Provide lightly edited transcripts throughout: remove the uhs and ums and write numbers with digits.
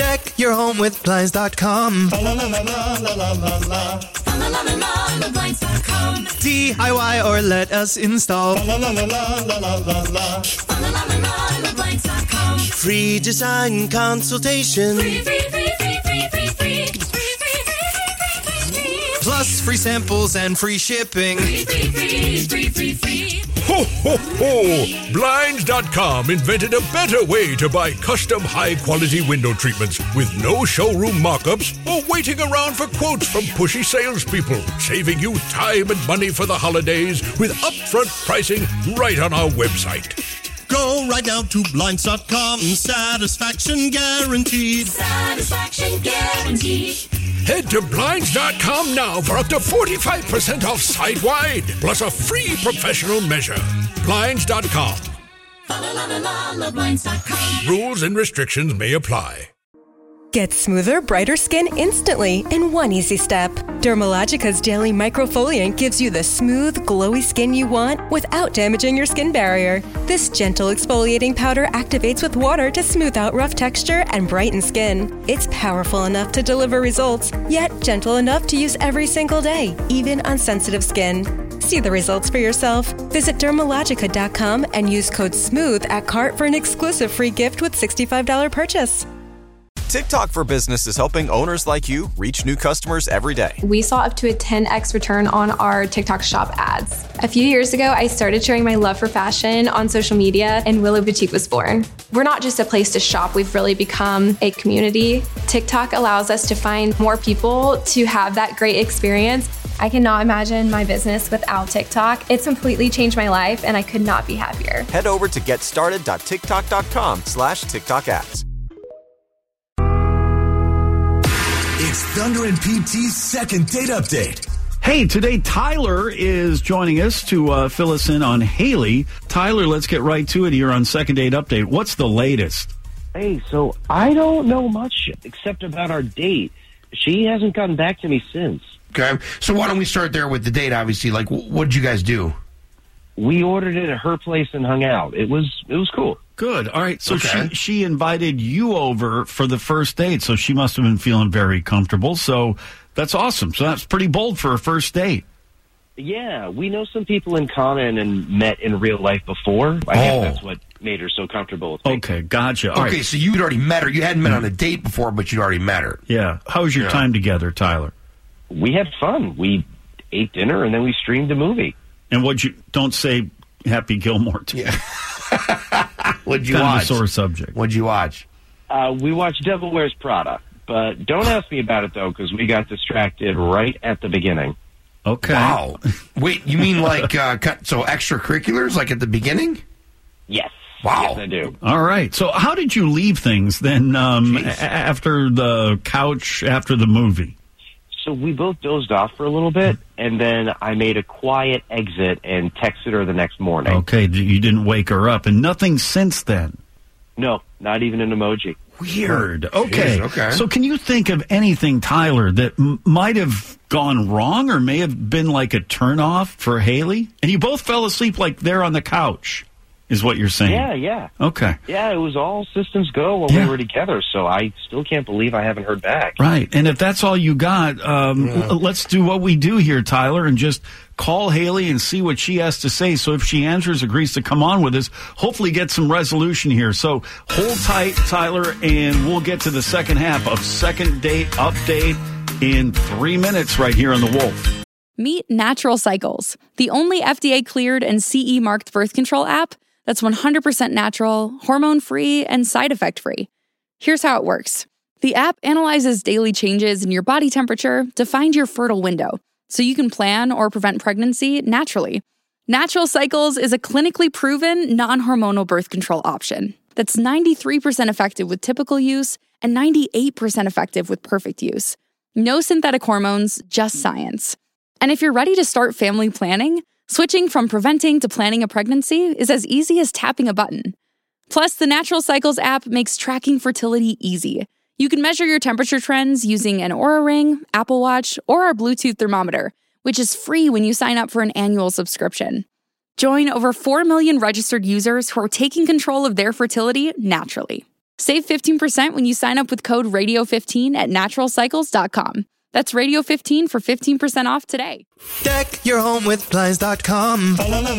Deck your home with Blinds.com. Blinds.com. DIY or let us install. Blinds.com. Free design consultation. Free. Plus free samples and free shipping. Free. Ho, ho, ho! Blinds.com invented a better way to buy custom high-quality window treatments with no showroom mock-ups or waiting around for quotes from pushy salespeople, saving you time and money for the holidays with upfront pricing right on our website. Go right now to Blinds.com. Satisfaction guaranteed. Satisfaction guaranteed. Head to Blinds.com now for up to 45% off site-wide, plus a free professional measure. Blinds.com. Blinds.com. Rules and restrictions may apply. Get smoother, brighter skin instantly in one easy step. Dermalogica's daily microfoliant gives you the smooth, glowy skin you want without damaging your skin barrier. This gentle exfoliating powder activates with water to smooth out rough texture and brighten skin. It's powerful enough to deliver results, yet gentle enough to use every single day, even on sensitive skin. See the results for yourself. Visit Dermalogica.com and use code SMOOTH at cart for an exclusive free gift with $65 purchase. TikTok for Business is helping owners like you reach new customers every day. We saw up to a 10x return on our TikTok shop ads. A few years ago, I started sharing my love for fashion on social media, and Willow Boutique was born. We're not just a place to shop, we've really become a community. TikTok allows us to find more people to have that great experience. I cannot imagine my business without TikTok. It's completely changed my life, and I could not be happier. Head over to getstarted.tiktok.com/TikTok ads. It's Thunder and PT's second date update. Hey, today Tyler is joining us to fill us in on Haley. Tyler, let's get right to it here on Second Date Update. What's the latest? Hey, so I don't know much except about our date. She hasn't gotten back to me since. Okay, so why don't we start there with the date, obviously. Like, what did you guys do? We ordered it at her place and hung out. It was cool. Good. All right. So Okay. she invited you over for the first date, so she must have been feeling very comfortable. So that's awesome. So that's pretty bold for a first date. Yeah, we know some people in common and met in real life before. I guess that's what made her so comfortable with me. Okay, gotcha. All Okay, right. so you'd already met her. You hadn't met on a date before, but you'd already met her. Yeah. How was your time together, Tyler? We had fun. We ate dinner and then we streamed a movie. And don't say Happy Gilmore to me. What'd you Kind of watch? a sore subject. What'd you watch? We watched Devil Wears Prada. But don't ask me about it, though, because we got distracted right at the beginning. Okay. Wow. Wait, you mean like so extracurriculars, like at the beginning? Yes. Wow. Yes, I do. All right. So how did you leave things then after the couch, after the movie? So we both dozed off for a little bit, and then I made a quiet exit and texted her the next morning. Okay. You didn't wake her up, and nothing since then? No, not even an emoji. Weird. Okay. Jeez, okay. So can you think of anything, Tyler, that might have gone wrong or may have been like a turnoff for Haley? And you both fell asleep like there on the couch, is what you're saying? Yeah. Okay. Yeah, it was all systems go while we were together, so I still can't believe I haven't heard back. Right. And if that's all you got, let's do what we do here, Tyler, and just call Haley and see what she has to say. So if she answers, agrees to come on with us, hopefully get some resolution here. So hold tight, Tyler, and we'll get to the second half of Second Date Update in 3 minutes right here on The Wolf. Meet Natural Cycles, the only FDA-cleared and CE-marked birth control app that's 100% natural, hormone-free, and side-effect-free. Here's how it works. The app analyzes daily changes in your body temperature to find your fertile window, so you can plan or prevent pregnancy naturally. Natural Cycles is a clinically proven, non-hormonal birth control option that's 93% effective with typical use and 98% effective with perfect use. No synthetic hormones, just science. And if you're ready to start family planning, switching from preventing to planning a pregnancy is as easy as tapping a button. Plus, the Natural Cycles app makes tracking fertility easy. You can measure your temperature trends using an Oura Ring, Apple Watch, or our Bluetooth thermometer, which is free when you sign up for an annual subscription. Join over 4 million registered users who are taking control of their fertility naturally. Save 15% when you sign up with code radio15 at naturalcycles.com. That's radio15 for 15% off today. Deck your home with Blinds.com.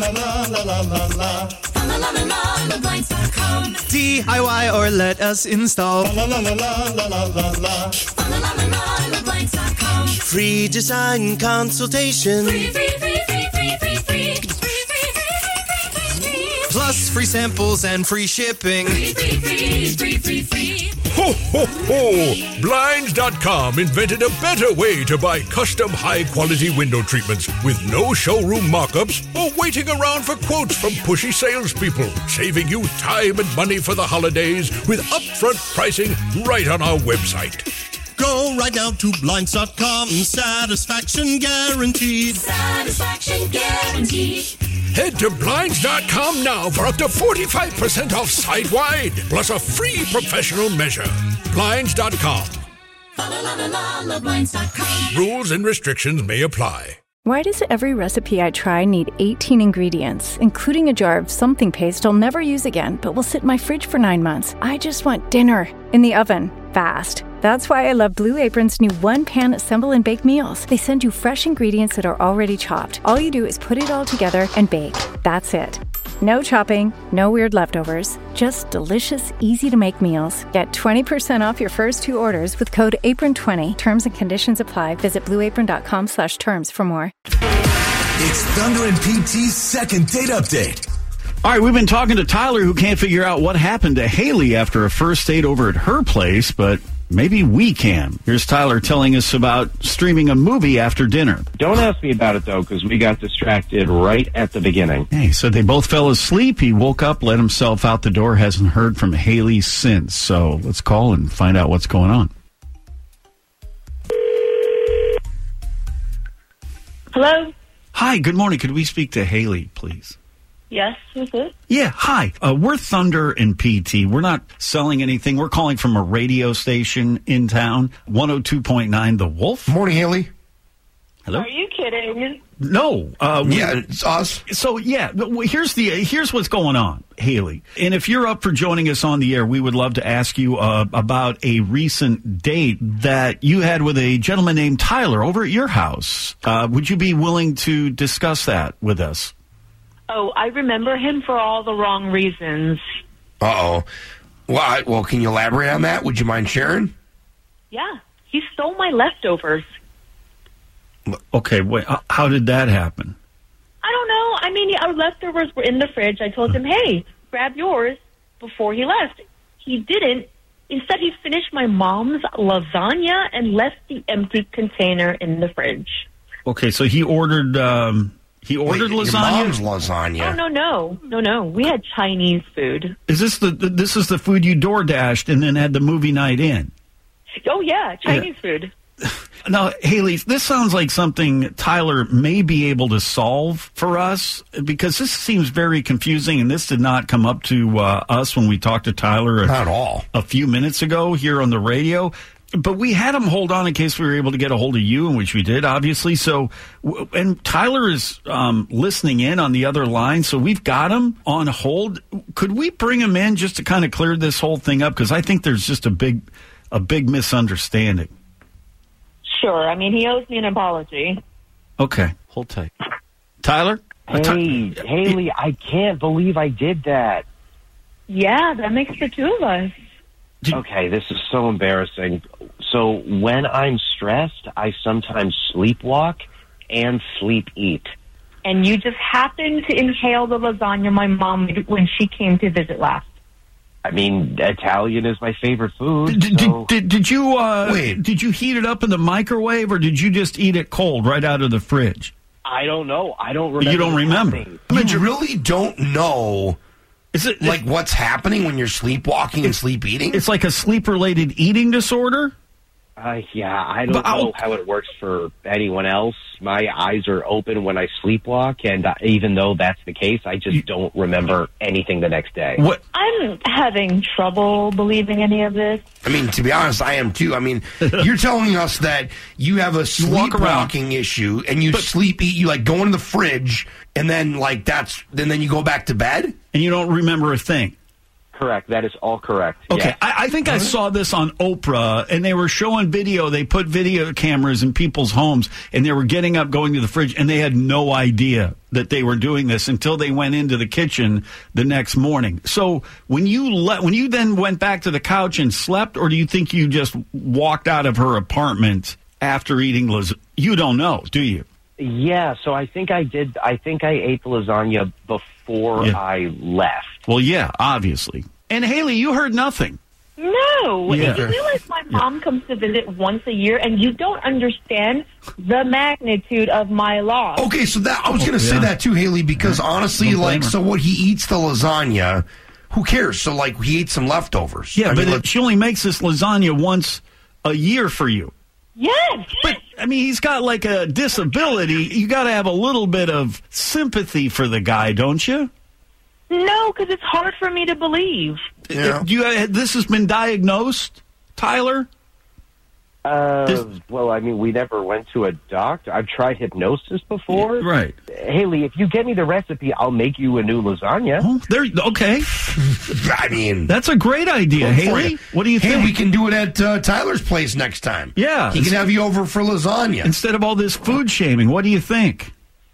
DIY or let us install. Free design consultation. Plus free samples and free shipping. Ho, ho, ho! Blinds.com invented a better way to buy custom high-quality window treatments with no showroom mock-ups or waiting around for quotes from pushy salespeople, saving you time and money for the holidays with upfront pricing right on our website. Go right now to Blinds.com. Satisfaction guaranteed. Satisfaction guaranteed. Head to Blinds.com now for up to 45% off site-wide, plus a free professional measure. Blinds.com. Blinds.com. Rules and restrictions may apply. Why does every recipe I try need 18 ingredients, including a jar of something paste I'll never use again, but will sit in my fridge for 9 months? I just want dinner in the oven, fast. That's why I love Blue Apron's new one-pan assemble and bake meals. They send you fresh ingredients that are already chopped. All you do is put it all together and bake. That's it. No chopping, no weird leftovers, just delicious, easy-to-make meals. Get 20% off your first 2 orders with code APRON20. Terms and conditions apply. Visit blueapron.com/terms for more. It's Thunder and PT's second date update. All right, we've been talking to Tyler, who can't figure out what happened to Haley after a first date over at her place, but maybe we can. Here's Tyler telling us about streaming a movie after dinner. Don't ask me about it, though, because we got distracted right at the beginning. Hey, so they both fell asleep. He woke up, let himself out the door, hasn't heard from Haley since. So let's call and find out what's going on. Hello? Hi, good morning. Could we speak to Haley, please? Yes, who's this? Yeah, hi. We're Thunder and PT. We're not selling anything. We're calling from a radio station in town, 102.9 The Wolf. Morning, Haley. Hello? Are you kidding? No. Yeah, it's us. So, yeah, here's what's going on, Haley. And if you're up for joining us on the air, we would love to ask you about a recent date that you had with a gentleman named Tyler over at your house. Would you be willing to discuss that with us? Oh, I remember him for all the wrong reasons. Uh-oh. Well, can you elaborate on that? Would you mind sharing? Yeah, he stole my leftovers. Okay, wait, how did that happen? I don't know. I mean, our leftovers were in the fridge. I told him, hey, grab yours before he left. He didn't. Instead, he finished my mom's lasagna and left the empty container in the fridge. Okay, so he ordered... Wait, lasagna? Your mom's lasagna. Oh, no. We had Chinese food. Is this this is the food you DoorDashed and then had the movie night in? Oh, yeah, Chinese food. Now, Haley, this sounds like something Tyler may be able to solve for us, because this seems very confusing, and this did not come up to us when we talked to Tyler not at all. A few minutes ago here on the radio. But we had him hold on in case we were able to get a hold of you, in which we did, obviously. So, and Tyler is listening in on the other line, so we've got him on hold. Could we bring him in just to kind of clear this whole thing up? Because I think there's just a big misunderstanding. Sure. I mean, he owes me an apology. Okay. Hold tight. Tyler? Hey, Haley, I can't believe I did that. Yeah, that makes the two of us. Okay, this is so embarrassing. So when I'm stressed, I sometimes sleepwalk and sleep eat. And you just happened to inhale the lasagna my mom made when she came to visit last. I mean, Italian is my favorite food. Did you heat it up in the microwave, or did you just eat it cold right out of the fridge? I don't know. I don't remember. You don't remember? I mean, you really don't know. Is it like what's happening when you're sleepwalking and sleep eating? It's like a sleep-related eating disorder? Yeah, I don't know how it works for anyone else. My eyes are open when I sleepwalk, and even though that's the case, I just don't remember anything the next day. What? I'm having trouble believing any of this. I mean, to be honest, I am too. I mean, you're telling us that you have a sleepwalking issue, and you sleep eat, you like go into the fridge, and then then you go back to bed? And you don't remember a thing? Correct. That is all correct. Okay, Yes. I think I saw this on Oprah, and they were showing video. They put video cameras in people's homes, and they were getting up, going to the fridge, and they had no idea that they were doing this until they went into the kitchen the next morning. So when you then went back to the couch and slept, or do you think you just walked out of her apartment after eating lasagna? You don't know, do you? Yeah, so I think I did. I think I ate the lasagna before I left. Well, yeah, obviously. And Haley, you heard nothing. No. Yeah. You realize my mom comes to visit once a year, and you don't understand the magnitude of my loss. Okay, so that I was going to say that too, Haley, because honestly, so what he eats the lasagna, who cares? So, like, he ate some leftovers. Yeah, but she only makes this lasagna once a year for you. Yes. But, I mean, he's got like a disability. You got to have a little bit of sympathy for the guy, don't you? No, because it's hard for me to believe. This has been diagnosed, Tyler? Well, I mean, we never went to a doctor. I've tried hypnosis before. Right. Haley, if you get me the recipe, I'll make you a new lasagna. Oh, okay. I mean, that's a great idea, Haley. What do you think? Hey, we can do it at Tyler's place next time. Yeah. He can have you over for lasagna. Instead of all this food shaming, what do you think?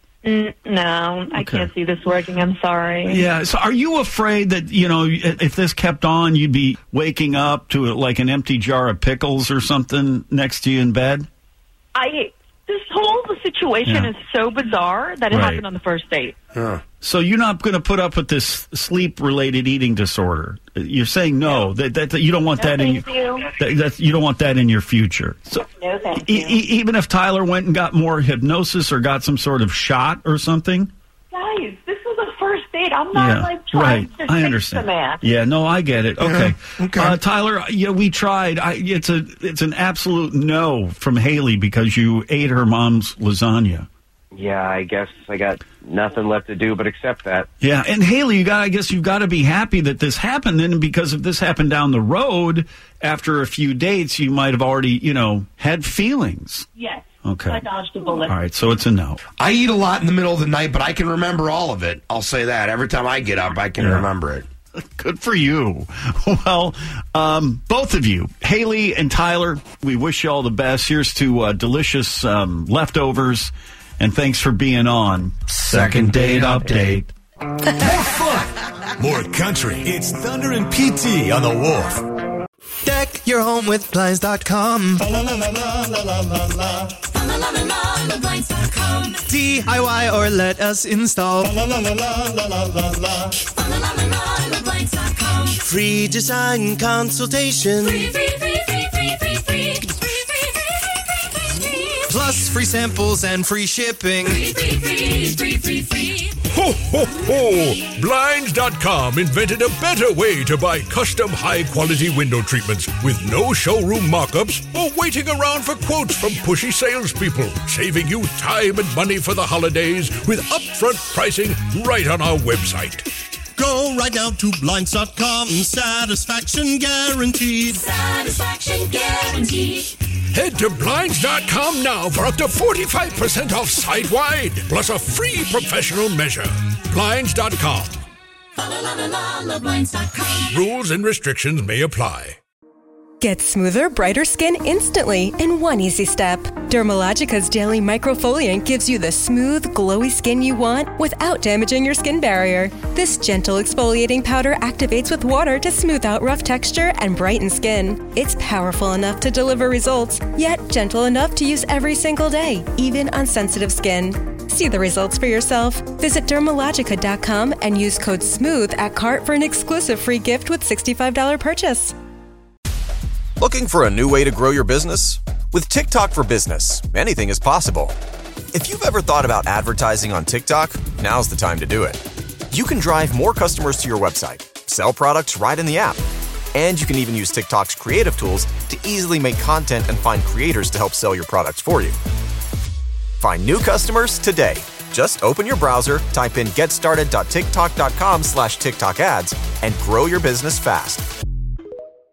No, I can't see this working. I'm sorry. Yeah. So are you afraid that, if this kept on, you'd be waking up to like an empty jar of pickles or something next to you in bed? This whole situation is so bizarre that it happened on the first date. So you're not going to put up with this sleep-related eating disorder. You're saying no, that you don't want that in you don't want that in your future. So no, thank you. Even if Tyler went and got more hypnosis or got some sort of shot or something. Guys, this was a first date. I'm not trying to I fix understand. the man. Yeah, no, I get it. Okay, Tyler, we tried. It's an absolute no from Haley because you ate her mom's lasagna. Yeah, I guess I got nothing left to do but accept that. Yeah, and Haley, you've got to be happy that this happened. And because if this happened down the road after a few dates, you might have already, had feelings. Yes. Okay. I dodged a bullet. All right, so it's a no. I eat a lot in the middle of the night, but I can remember all of it. I'll say that. Every time I get up, I can remember it. Good for you. Well, both of you, Haley and Tyler, we wish you all the best. Here's to delicious leftovers, and thanks for being on Second Date Update. More fun, more country. It's Thunder and PT on the Wolf. Deck your home with Blinds.com. DIY or let us install. Free design consultation. Plus free samples and free shipping. Ho, ho, ho! Blinds.com invented a better way to buy custom high-quality window treatments with no showroom mock-ups or waiting around for quotes from pushy salespeople, saving you time and money for the holidays with upfront pricing right on our website. Go right now to Blinds.com. Satisfaction guaranteed. Satisfaction guaranteed. Head to Blinds.com now for up to 45% off site-wide, plus a free professional measure. Blinds.com. Blinds.com. Rules and restrictions may apply. Get smoother, brighter skin instantly in one easy step. Dermalogica's Daily Microfoliant gives you the smooth, glowy skin you want without damaging your skin barrier. This gentle exfoliating powder activates with water to smooth out rough texture and brighten skin. It's powerful enough to deliver results, yet gentle enough to use every single day, even on sensitive skin. See the results for yourself. Visit Dermalogica.com and use code SMOOTH at cart for an exclusive free gift with $65 purchase. Looking for a new way to grow your business? With TikTok for Business, anything is possible. If you've ever thought about advertising on TikTok, now's the time to do it. You can drive more customers to your website, sell products right in the app, and you can even use TikTok's creative tools to easily make content and find creators to help sell your products for you. Find new customers today. Just open your browser, type in getstarted.tiktok.com/TikTok ads, and grow your business fast.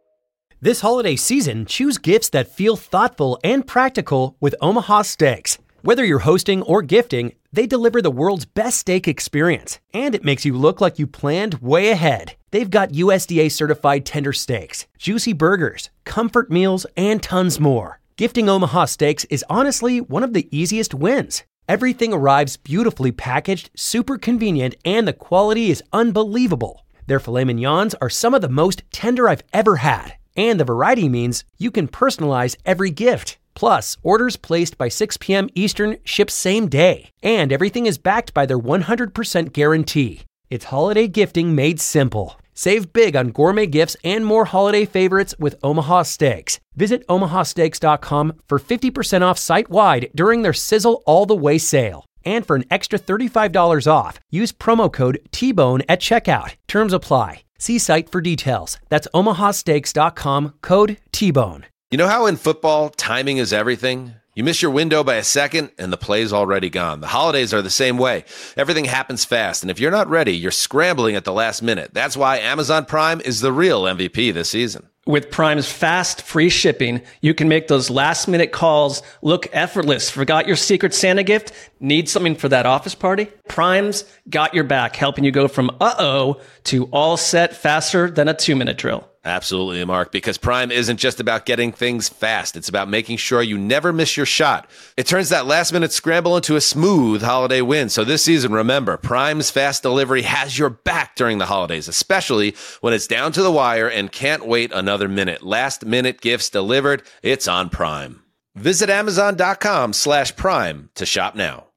This holiday season, choose gifts that feel thoughtful and practical with Omaha Steaks. Whether you're hosting or gifting, they deliver the world's best steak experience, and it makes you look like you planned way ahead. They've got USDA certified tender steaks, juicy burgers, comfort meals, and tons more. Gifting Omaha Steaks is honestly one of the easiest wins. Everything arrives beautifully packaged, super convenient, and the quality is unbelievable. Their filet mignons are some of the most tender I've ever had, and the variety means you can personalize every gift. Plus, orders placed by 6 p.m. Eastern ship same day, and everything is backed by their 100% guarantee. It's holiday gifting made simple. Save big on gourmet gifts and more holiday favorites with Omaha Steaks. Visit omahasteaks.com for 50% off site-wide during their Sizzle All the Way sale. And for an extra $35 off, use promo code TBONE at checkout. Terms apply. See site for details. That's omahasteaks.com, code TBONE. You know how in football, timing is everything? You miss your window by a second, and the play's already gone. The holidays are the same way. Everything happens fast, and if you're not ready, you're scrambling at the last minute. That's why Amazon Prime is the real MVP this season. With Prime's fast, free shipping, you can make those last-minute calls look effortless. Forgot your Secret Santa gift? Need something for that office party? Prime's got your back, helping you go from uh-oh to all set faster than a 2-minute drill. Absolutely, Mark, because Prime isn't just about getting things fast. It's about making sure you never miss your shot. It turns that last-minute scramble into a smooth holiday win. So this season, remember, Prime's fast delivery has your back during the holidays, especially when it's down to the wire and can't wait another minute. Last-minute gifts delivered. It's on Prime. Visit Amazon.com/Prime to shop now.